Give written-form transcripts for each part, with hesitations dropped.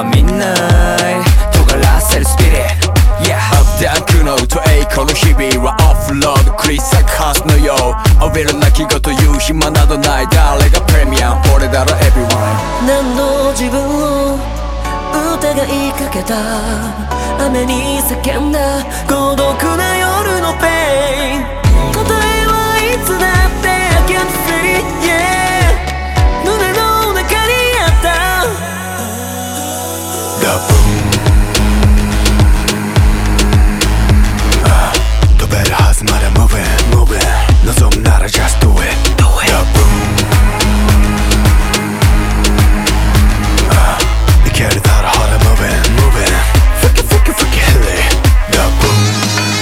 みんな尖らせるスピリット、yeah、アップダンクのと栄光の日々はオフロードクリス・サカスのよう浴びる泣き言言う暇などない、誰がプレミアム俺だろ everyone。 何度自分を疑いかけた、雨に叫んだ孤独な夜のペイン、答えはいつだって I can't feel it, yeah、 胸の中にあったダブン、飛べるはずまだ moving moving、 望むなら just do it do it、 ダブン、いけるだろほら moving moving、 fuck it fuck it fuck it hit it、 ダブン、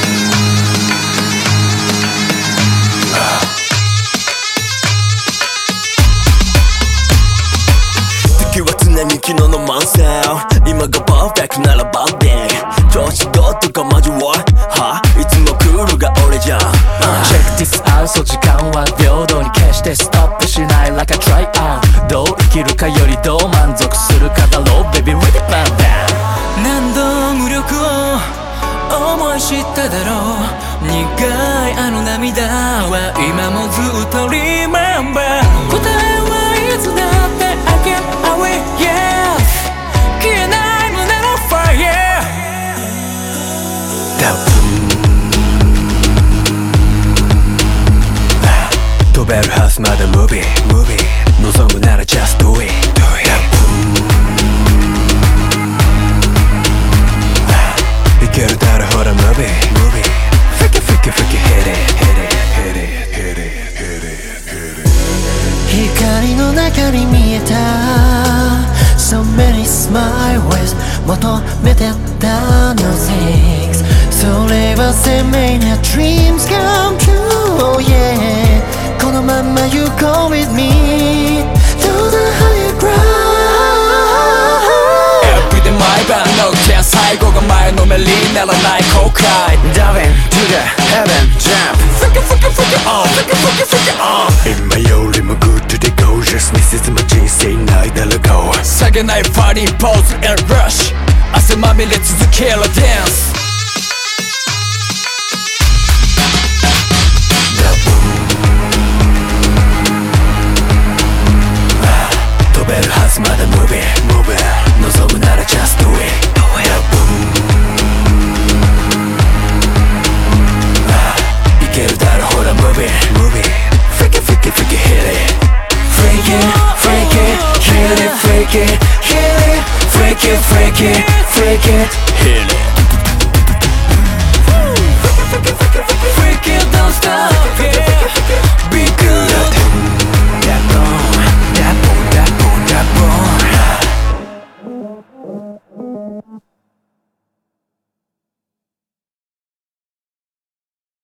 敵は常に昨日の慢性、今がパーフェクトならバッディング、調子どうとかマジはいつもクールが俺じゃん、 Check this out、 そう時間は平等に決してストップしない like a try on、 どう生きるかよりどう満足するかだろう baby really bad down。 何度無力を思い知っただろう、苦いあの涙は今もずっと remember、 答えはいつだって I can't away yeah、 消えない胸の fire、 ダブン、飛べるはずまだ movie movie、 望むなら just do it do it、 ダブン、いけるだろほら movie movie、 fake it fake it fake it hit it hit it hit it hit it hit it hit it、 光の中に見えた So many smile ways、 求めてた No things、 それは生命な Dreams come true yeah、 このまま You go with me to the higher ground、 Everyday 毎晩の点最後が前のめりにならない後悔、 Diving to the heaven jump、 Fuck it fuck it fuck it on、 Fuck it fuck it fuck it on、 今よりも good to the gorgeous、 This is my 人生ないだろう、 下げないファニーポーズ and rush、 汗まみれ続けるダンス、 飛べるはずまだ moving moving、 望むなら just do it do it、 いけるだろほら moving moving、 freak it freak it freak it hit it freak it freak it hit it freak it hit it freak it freak it freak it hit it